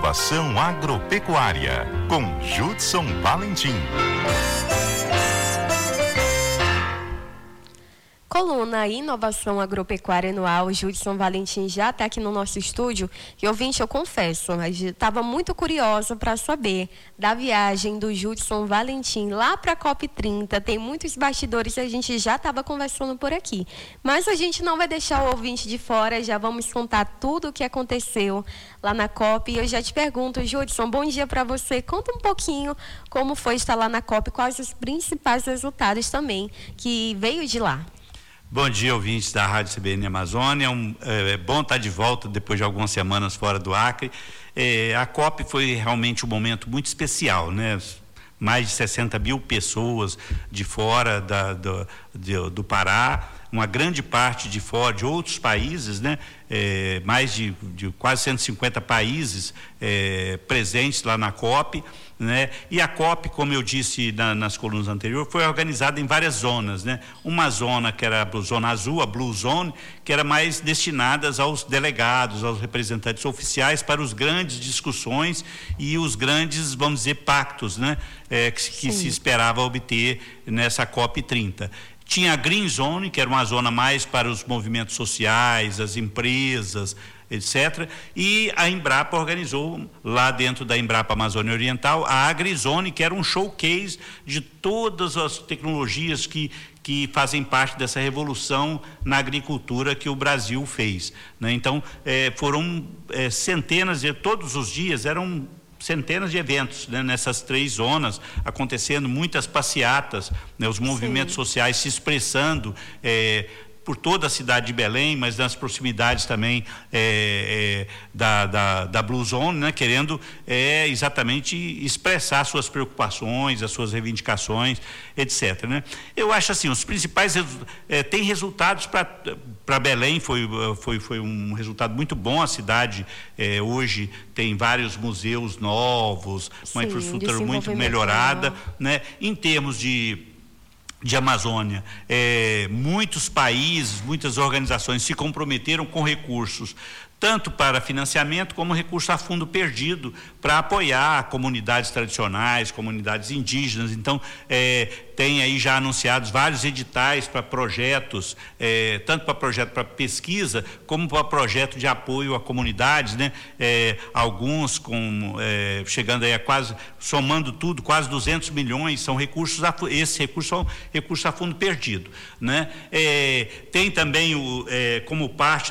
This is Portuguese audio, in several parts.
Inovação Agropecuária, com Judson Valentim. Coluna Inovação Agropecuária Anual, Judson Valentim já está aqui no nosso estúdio. E, ouvinte, eu confesso, estava muito curiosa para saber da viagem do Judson Valentim lá para a COP30. Tem muitos bastidores que a gente já estava conversando por aqui. Mas a gente não vai deixar o ouvinte de fora, já vamos contar tudo o que aconteceu lá na COP. E eu já te pergunto, Judson, bom dia para você. Conta um pouquinho como foi estar lá na COP, quais os principais resultados também que veio de lá. Bom dia, ouvintes da Rádio CBN Amazônia. É bom estar de volta depois de algumas semanas fora do Acre. A COP foi realmente um momento muito especial, né? Mais de 60 mil pessoas de fora do Pará, uma grande parte de fora de outros países, né? Mais de quase 150 países presentes lá na COP, né? E a COP, como eu disse nas colunas anteriores, foi organizada em várias zonas, né? Uma zona que era a zona azul, a Blue Zone, que era mais destinada aos delegados, aos representantes oficiais para as grandes discussões e os grandes, vamos dizer, pactos, né? Que se esperava obter nessa COP 30. Tinha a Green Zone, que era uma zona mais para os movimentos sociais, as empresas, etc. E a Embrapa organizou, lá dentro da Embrapa Amazônia Oriental, a AgriZone, que era um showcase de todas as tecnologias que fazem parte dessa revolução na agricultura que o Brasil fez, né? Então, foram centenas, todos os dias eram centenas de eventos, né, nessas três zonas, acontecendo muitas passeatas, né, os movimentos sociais se expressando por toda a cidade de Belém, mas nas proximidades também da Blue Zone, né, querendo exatamente expressar suas preocupações, as suas reivindicações, etc. Né? Eu acho assim, os principais tem resultados para Belém, foi um resultado muito bom. A cidade hoje tem vários museus novos, uma infraestrutura muito melhorada, né? Em termos de Amazônia, muitos países, muitas organizações se comprometeram com recursos, tanto para financiamento como recurso a fundo perdido, para apoiar comunidades tradicionais, comunidades indígenas. Então, tem aí já anunciados vários editais para projetos, tanto para projeto para pesquisa, como para projeto de apoio a comunidades, né? Alguns chegando aí a quase, somando tudo, quase 200 milhões, são recursos, esses recursos são recursos a fundo perdido, né? Tem também, como parte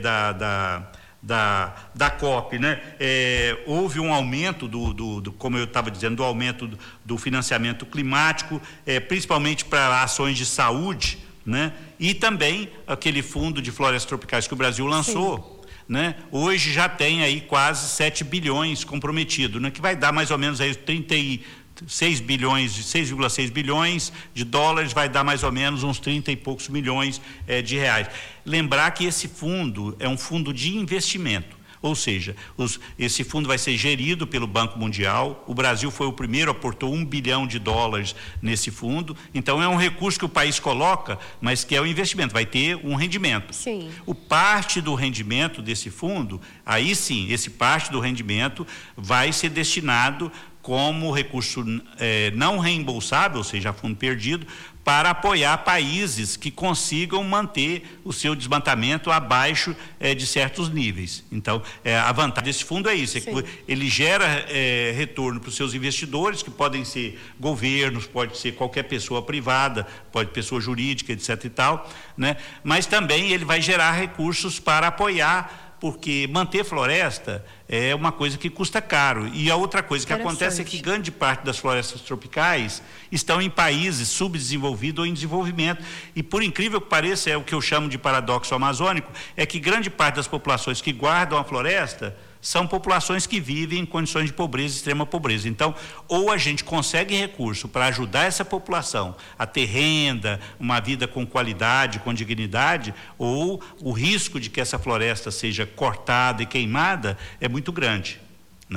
da COP, né? Houve um aumento como eu estava dizendo, do aumento do financiamento climático, principalmente para ações de saúde, né? E também aquele fundo de florestas tropicais que o Brasil lançou, né? Hoje já tem aí quase 7 bilhões comprometido, né? Que vai dar mais ou menos aí 6,6 bilhões de dólares, vai dar mais ou menos uns 30 e poucos milhões de reais. Lembrar que esse fundo é um fundo de investimento, ou seja, esse fundo vai ser gerido pelo Banco Mundial. O Brasil foi o primeiro, aportou $1 bilhão nesse fundo. Então é um recurso que o país coloca, mas que é um investimento, vai ter um rendimento. Sim. O parte do rendimento desse fundo, aí sim, esse parte do rendimento vai ser destinado como recurso não reembolsável, ou seja, fundo perdido, para apoiar países que consigam manter o seu desmatamento abaixo de certos níveis. Então, a vantagem desse fundo é isso, que ele gera retorno para os seus investidores, que podem ser governos, pode ser qualquer pessoa privada, pode ser pessoa jurídica, etc. e tal, né? Mas também ele vai gerar recursos para apoiar, porque manter floresta é uma coisa que custa caro. E a outra coisa que acontece é que grande parte das florestas tropicais estão em países subdesenvolvidos ou em desenvolvimento. E, por incrível que pareça, é o que eu chamo de paradoxo amazônico, é que grande parte das populações que guardam a floresta são populações que vivem em condições de pobreza, extrema pobreza. Então, ou a gente consegue recurso para ajudar essa população a ter renda, uma vida com qualidade, com dignidade, ou o risco de que essa floresta seja cortada e queimada é muito grande, né?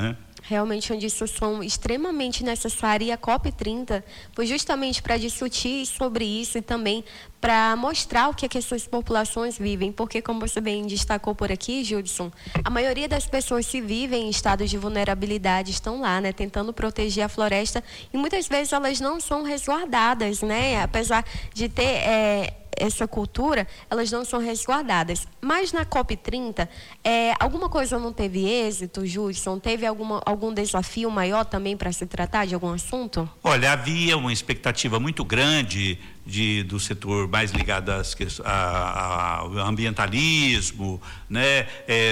Realmente uma discussão extremamente necessária, e a COP30 foi justamente para discutir sobre isso e também para mostrar o que essas populações vivem, porque, como você bem destacou por aqui, Judson, a maioria das pessoas que vivem em estados de vulnerabilidade estão lá, né, tentando proteger a floresta, e muitas vezes elas não são resguardadas, né, apesar de ter essa cultura, elas não são resguardadas. Mas na COP30, alguma coisa não teve êxito, Judson? Teve algum desafio maior também para se tratar de algum assunto? Olha, havia uma expectativa muito grande do setor mais ligado ao ambientalismo, né,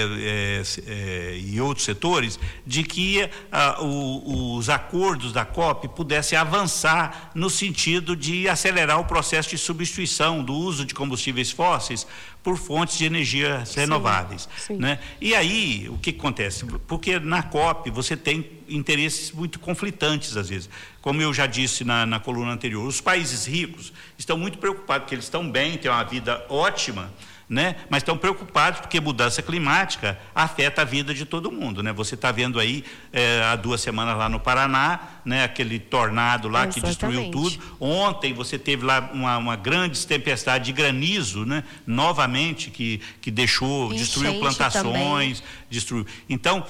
e outros setores, de que os acordos da COP pudessem avançar no sentido de acelerar o processo de substituição do uso de combustíveis fósseis por fontes de energias renováveis. Sim. Né? E aí, o que acontece? Porque na COP você tem interesses muito conflitantes às vezes. Como eu já disse na coluna anterior, os países ricos estão muito preocupados, porque eles estão bem, têm uma vida ótima, né? Mas estão preocupados porque mudança climática afeta a vida de todo mundo, né? Você está vendo aí há 2 semanas lá no Paraná, né? Aquele tornado lá que destruiu tudo. Ontem você teve lá uma grande tempestade de granizo, né? Novamente que destruiu plantações, destruiu. Então,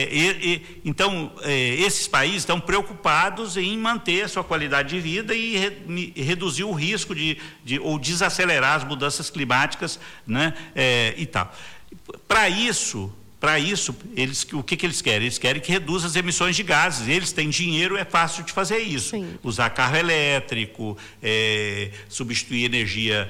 esses países estão preocupados em manter a sua qualidade de vida e reduzir o risco ou desacelerar as mudanças climáticas, né? E tal. Para isso, o que eles querem? Eles querem que reduza as emissões de gases. Eles têm dinheiro, é fácil de fazer isso. Sim. Usar carro elétrico, substituir energia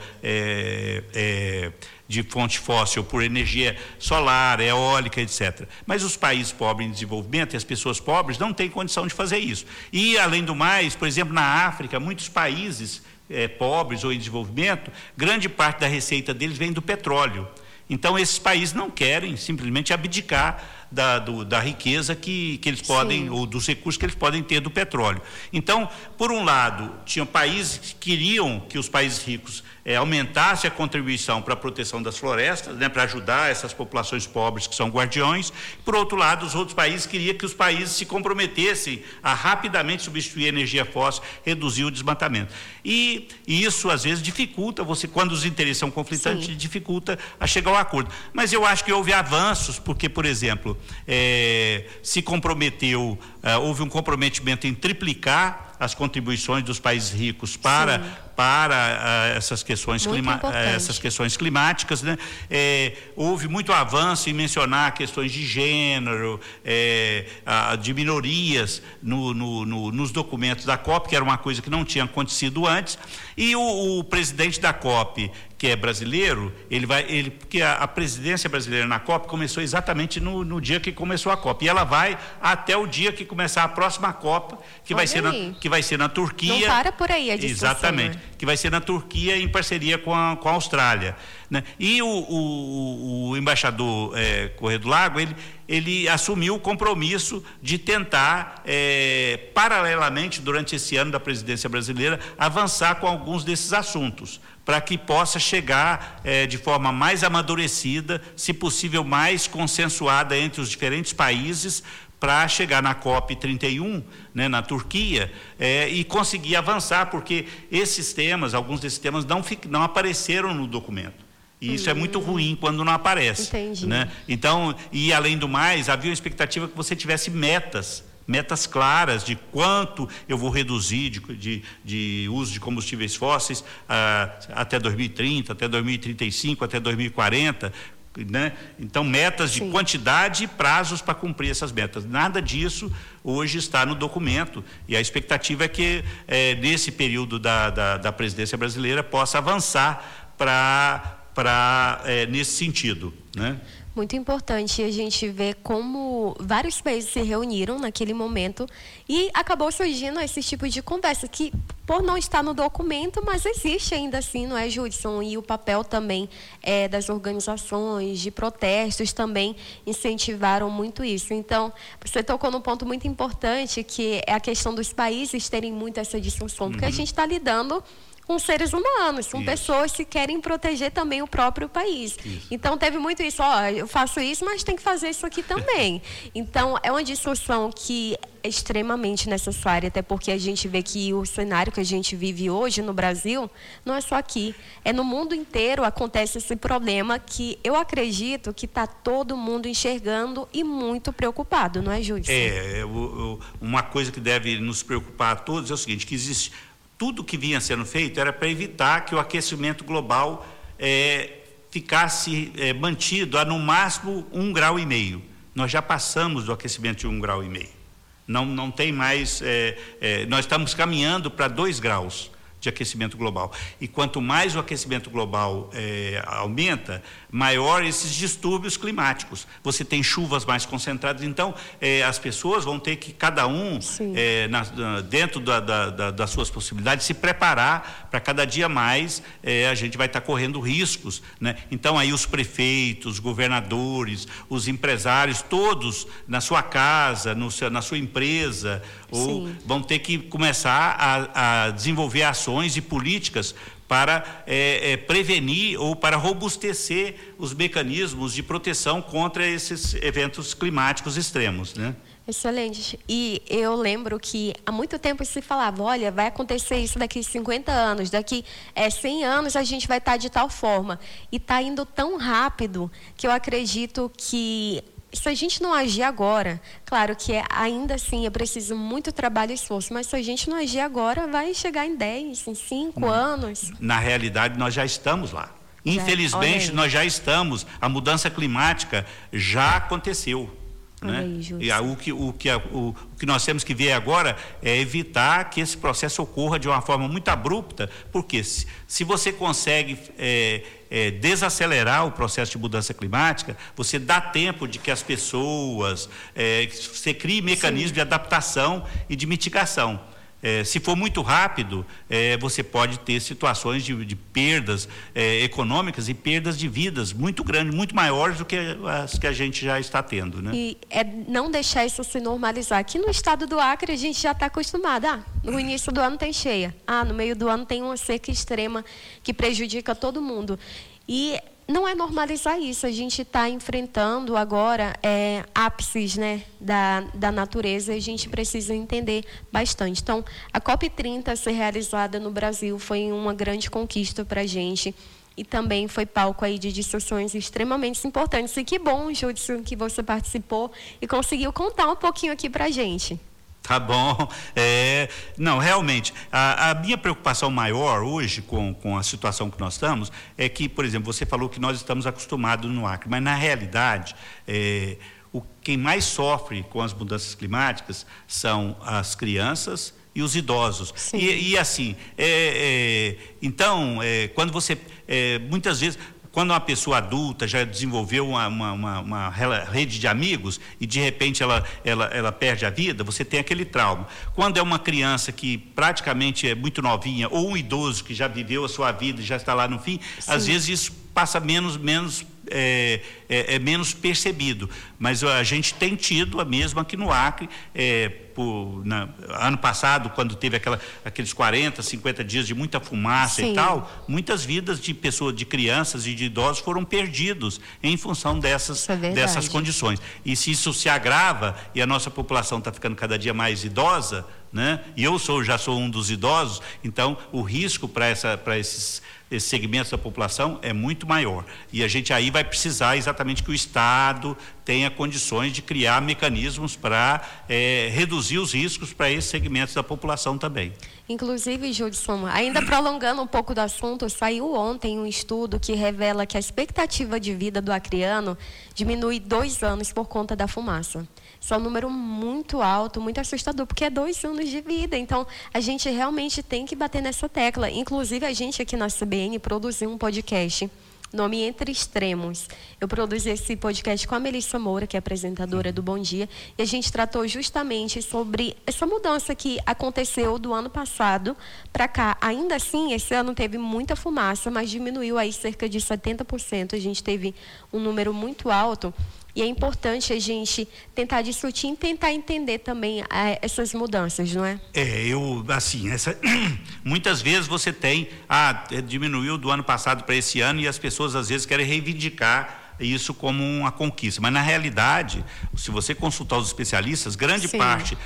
de fonte fóssil por energia solar, eólica, etc. Mas os países pobres em desenvolvimento e as pessoas pobres não têm condição de fazer isso. E, além do mais, por exemplo, na África, muitos países pobres ou em desenvolvimento, grande parte da receita deles vem do petróleo. Então, esses países não querem simplesmente abdicar da riqueza que eles podem, ou dos recursos que eles podem ter do petróleo. Então, por um lado, tinham países que queriam que os países ricos aumentassem a contribuição para a proteção das florestas, né, para ajudar essas populações pobres que são guardiões. Por outro lado, os outros países queriam que os países se comprometessem a rapidamente substituir a energia fóssil, reduzir o desmatamento. E isso, às vezes, dificulta quando os interesses são conflitantes, dificulta a chegar ao acordo. Mas eu acho que houve avanços, porque, por exemplo, se comprometeu, houve um comprometimento em triplicar as contribuições dos países ricos para essas questões climáticas, né? Houve muito avanço em mencionar questões de gênero, de minorias nos documentos da COP, que era uma coisa que não tinha acontecido antes. E o presidente da COP, que é brasileiro, porque a presidência brasileira na COP começou exatamente no dia que começou a COP, e ela vai até o dia que começar a próxima COP, que vai ser na Turquia. Não para por aí a discussão. Exatamente, que vai ser na Turquia em parceria com a Austrália, né? E o embaixador Corrêa do Lago, ele assumiu o compromisso de tentar, paralelamente, durante esse ano da presidência brasileira, avançar com alguns desses assuntos, para que possa chegar de forma mais amadurecida, se possível mais consensuada entre os diferentes países, para chegar na COP31, né, na Turquia, e conseguir avançar, porque alguns desses temas não apareceram no documento. E isso é muito ruim quando não aparece. Entendi. Né? Então, e além do mais, havia uma expectativa que você tivesse metas claras de quanto eu vou reduzir de uso de combustíveis fósseis até 2030, até 2035, até 2040, né? Então, metas de quantidade e prazos para cumprir essas metas. Nada disso hoje está no documento, e a expectativa é que nesse período da presidência brasileira possa avançar nesse sentido, né? Muito importante a gente ver como vários países se reuniram naquele momento e acabou surgindo esse tipo de conversa que, por não estar no documento, mas existe ainda assim, não é, Judson? E o papel também das organizações, de protestos também incentivaram muito isso. Então, você tocou num ponto muito importante, que é a questão dos países terem muito essa discussão, porque a gente está lidando com seres humanos, com pessoas que querem proteger também o próprio país. Então, teve muito isso, eu faço isso, mas tem que fazer isso aqui também. Então, é uma discussão que é extremamente necessária, até porque a gente vê que o cenário que a gente vive hoje no Brasil, não é só aqui, é no mundo inteiro acontece esse problema que eu acredito que está todo mundo enxergando e muito preocupado, não é, Júlio? Uma coisa que deve nos preocupar a todos é o seguinte, que existe... Tudo que vinha sendo feito era para evitar que o aquecimento global ficasse mantido a, no máximo, 1,5 grau. Nós já passamos do aquecimento de 1,5 grau. Não tem mais... nós estamos caminhando para 2 graus de aquecimento global. E quanto mais o aquecimento global aumenta, maior esses distúrbios climáticos. Você tem chuvas mais concentradas, então as pessoas vão ter que, cada um, dentro das suas possibilidades, se preparar para cada dia mais a gente vai estar correndo riscos, né? Então aí os prefeitos, ou os empresários, todos na sua casa, na sua empresa, ou vão ter que começar a desenvolver ações e políticas para prevenir ou para robustecer os mecanismos de proteção contra esses eventos climáticos extremos, né? Excelente. E eu lembro que há muito tempo se falava, olha, vai acontecer isso daqui 50 anos, daqui 100 anos a gente vai estar de tal forma. E está indo tão rápido que eu acredito que se a gente não agir agora, claro que ainda assim é preciso muito trabalho e esforço, mas se a gente não agir agora, vai chegar em 10, em 5 anos. Na realidade, nós já estamos lá. Infelizmente, nós já estamos. A mudança climática já aconteceu. Né? E o que nós temos que ver agora é evitar que esse processo ocorra de uma forma muito abrupta, porque se você consegue desacelerar o processo de mudança climática, você dá tempo de que as pessoas, você crie mecanismos de adaptação e de mitigação. Se for muito rápido, você pode ter situações de perdas econômicas e perdas de vidas muito grandes, muito maiores do que as que a gente já está tendo, né? E não deixar isso se normalizar. Aqui no estado do Acre, a gente já está acostumado. No início do ano tem cheia. No meio do ano tem uma seca extrema que prejudica todo mundo. E não é normalizar isso, a gente está enfrentando agora ápices, né, da natureza, e a gente precisa entender bastante. Então, a COP30 ser realizada no Brasil foi uma grande conquista para a gente e também foi palco aí de discussões extremamente importantes. E que bom, Judson, que você participou e conseguiu contar um pouquinho aqui para a gente. Tá bom. Não, realmente, a minha preocupação maior hoje com a situação que nós estamos é que, por exemplo, você falou que nós estamos acostumados no Acre, mas na realidade, quem mais sofre com as mudanças climáticas são as crianças e os idosos. E assim, então, quando você, muitas vezes... Quando uma pessoa adulta já desenvolveu uma rede de amigos e, de repente, ela perde a vida, você tem aquele trauma. Quando é uma criança que praticamente é muito novinha, ou um idoso que já viveu a sua vida e já está lá no fim, às vezes isso passa menos percebido. Mas a gente tem tido, mesmo aqui no Acre, ano passado, quando teve aqueles 40, 50 dias de muita fumaça e tal, muitas vidas de pessoas, de crianças e de idosos foram perdidos em função dessas condições. E se isso se agrava e a nossa população está ficando cada dia mais idosa, né? E eu já sou um dos idosos, então o risco para esses segmentos da população é muito maior. E a gente aí vai precisar exatamente que o Estado tenha condições de criar mecanismos para reduzir os riscos para esses segmentos da população também. Inclusive, Judson, ainda prolongando um pouco do assunto, saiu ontem um estudo que revela que a expectativa de vida do acreano diminui 2 anos por conta da fumaça. Isso é um número muito alto, muito assustador, porque é 2 anos de vida. Então, a gente realmente tem que bater nessa tecla. Inclusive, a gente aqui na CBN produziu um podcast, nome Entre Extremos. Eu produzi esse podcast com a Melissa Moura, que é apresentadora do Bom Dia, e a gente tratou justamente sobre essa mudança que aconteceu do ano passado para cá. Ainda assim, esse ano teve muita fumaça, mas diminuiu aí cerca de 70%. A gente teve um número muito alto. E é importante a gente tentar discutir e tentar entender também essas mudanças, não é? Muitas vezes você tem, diminuiu do ano passado para esse ano e as pessoas às vezes querem reivindicar isso como uma conquista, mas na realidade, se você consultar os especialistas, grande Sim. parte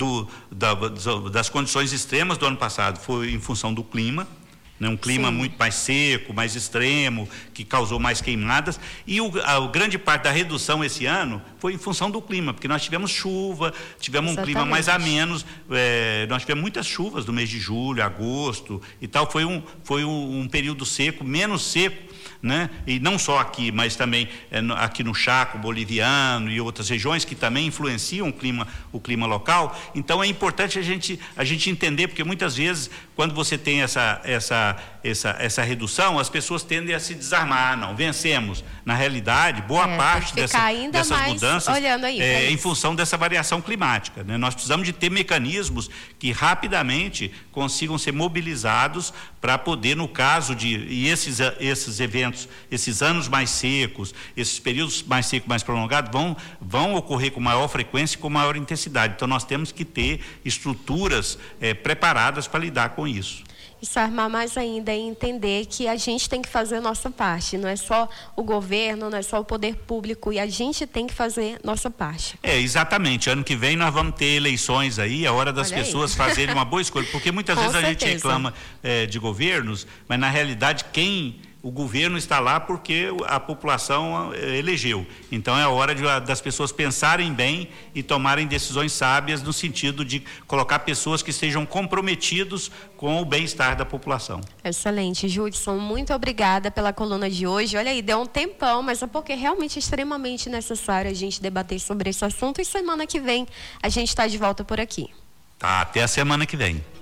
das condições extremas do ano passado foi em função do clima, né? Um clima Sim. muito mais seco, mais extremo, que causou mais queimadas, e a grande parte da redução esse ano foi em função do clima, porque nós tivemos chuva, tivemos um clima mais ameno, nós tivemos muitas chuvas no mês de julho, agosto e tal, foi um período seco, menos seco, né? E não só aqui, mas também aqui no Chaco boliviano e outras regiões que também influenciam o clima local. Então é importante a gente entender, porque muitas vezes quando você tem essa redução, as pessoas tendem a se desarmar, não, vencemos. Na realidade, boa parte dessas mudanças é em função dessa variação climática, né? Nós precisamos de ter mecanismos que rapidamente consigam ser mobilizados para poder, no caso de esses eventos, esses anos mais secos, esses períodos mais secos, mais prolongados, vão ocorrer com maior frequência e com maior intensidade. Então nós temos que ter estruturas preparadas para lidar com isso. Isso armar mais ainda e entender que a gente tem que fazer a nossa parte, não é só o governo, não é só o poder público, e a gente tem que fazer nossa parte. Exatamente, ano que vem nós vamos ter eleições aí, é hora das pessoas fazerem uma boa escolha, porque muitas vezes a gente reclama de governos, mas na realidade o governo está lá porque a população elegeu. Então é hora das pessoas pensarem bem e tomarem decisões sábias no sentido de colocar pessoas que estejam comprometidos com o bem-estar da população. Excelente, Judson, muito obrigada pela coluna de hoje. Olha aí, deu um tempão, mas é porque realmente é extremamente necessário a gente debater sobre esse assunto, e semana que vem a gente está de volta por aqui. Tá, até a semana que vem.